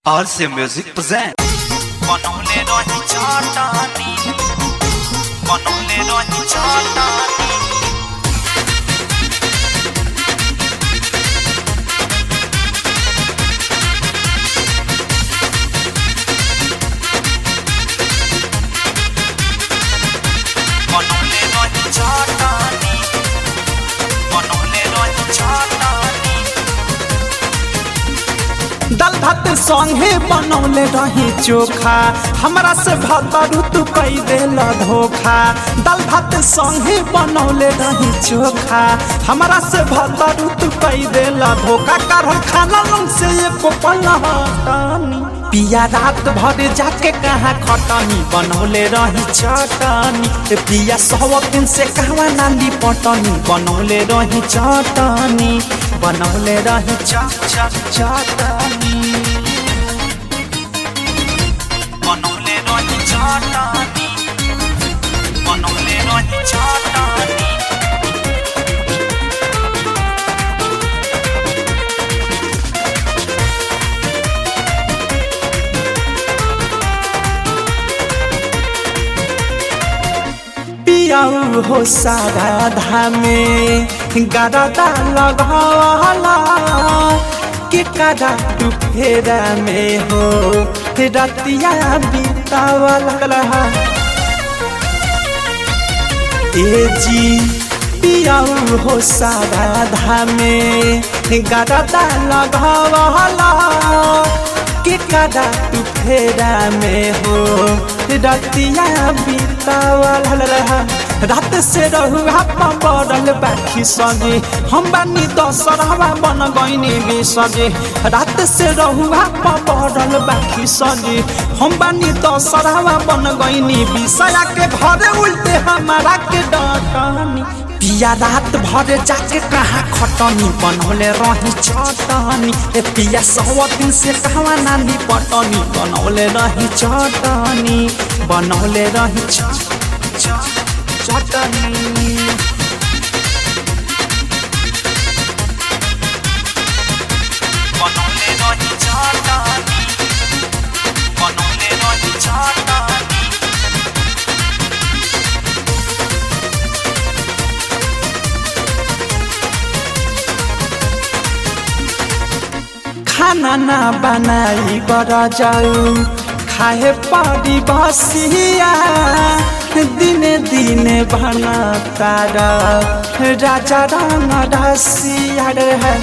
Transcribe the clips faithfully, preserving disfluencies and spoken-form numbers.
R C Music present बनौले रही चाटानी बनौले रही चाटानी बनौले रही चाटानी बनौले रही चाटानी दाल भात संगे बनौले रही चोखा हमरा से भतरू तू कई देल धोखा। दाल भात संगे बनौले रही चोखा हमरा से भतरू तू कई देल धोखा। करल खाना लंग से एको पल हटानी पिया रात भर जाके कहाँ खटनी बनौले रही चटनी पिया सौ दिन से कहवा नाली पटनी बनौले रही चटनी बनौले रही चटनी बनौले रही चाटानी बनौले रही चाटानी पियाऊ हो सारा धामे गरदा लगाला के करा तू फेरा में हो रतिया बीतावला ए जी पियाऊ हो सारा धामे गरदा लगाला के करा तू फेरा में हो रतिया बीतावला रात से रहुआ पड़ल बाखी सजे हम बानी दशहरा बन गईनी बिसजे रात से रहुआ पड़ल बाखी सजे हम बानी दशहरा बन गईनी बिसया के घरे उल्टे हमारा के डटनी पिया रात भर जाके कहाँ खटनी बनौले रही चटनी ए पिया सौ दिन से कहवा नानी पटनी बनौले रही चटनी बनौले रही चटनी बनौले रही चाटानी बनौले रही चाटानी खाना ना बनाई बड़ा जाऊ खाए पड़ी बसिया दिने दिने बना तारा राजा रंग रसिया है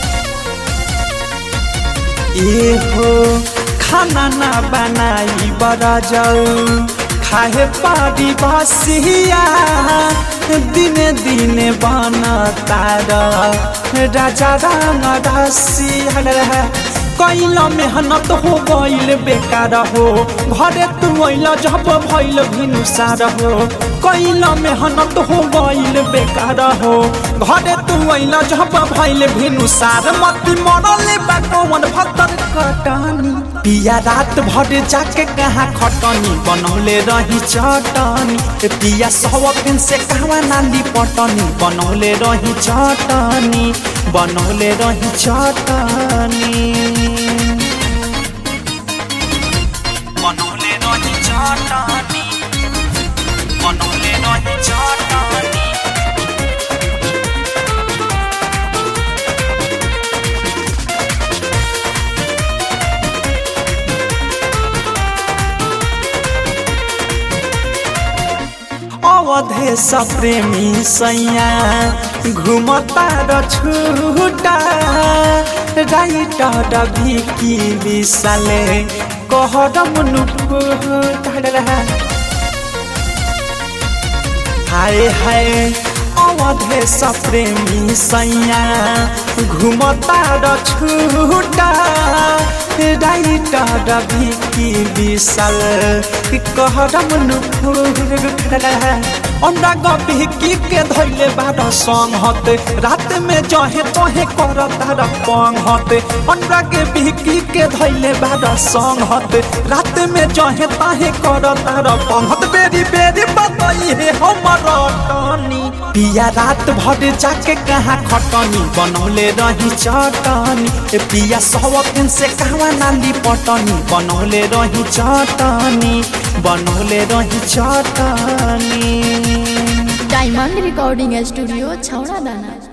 ये हो खाना ना बनाई बड़ा जाऊ खाए पड़ी बसिया दिने दिने बना तारा राजा रंग रसिया है कैल मेहनत हो गईल बेकार हो घरे तू अल जब भैल भिनुसार हो कैल मेहनत हो गईल बेकार हो घरे तू अल जब भैल भिनुसार मती मरले बाटोवन भतर कटनी पिया रात भर जाके कहाँ खटनी बनौले रही चटनी पिया सौ दिन से कहवा नाली पटनी बनौले रही चटनी बनौले रही चटनी बनौले रही चाटानी बनौले रही चाटानी अवधेश प्रेमी सैया घुमता र छुटा राइटर भिकी विशाले कहरम नुफुटा हाय हाय अवधेश प्रेमी सैया घुमता र छुटा राइटर भिकी विशाल कहरम नुफुटा अनुराग भिकी के धैले बारह संगत रात में जहे तहे कर तारा पंगत अनुराग भिकी के धैले बारह संगत रात में जहे तहे कर तारा पंगत बेरी बेरी बताइए हमर टनी पिया रात भर जाके कहाँ खटनी बनौले रही चटनी पिया सौ दिन से कहवा नाली खाली पटनी बनौले रही चटनी बनौले रही चटनी। डायमंड रिकॉर्डिंग स्टूडियो छौड़ा दाना।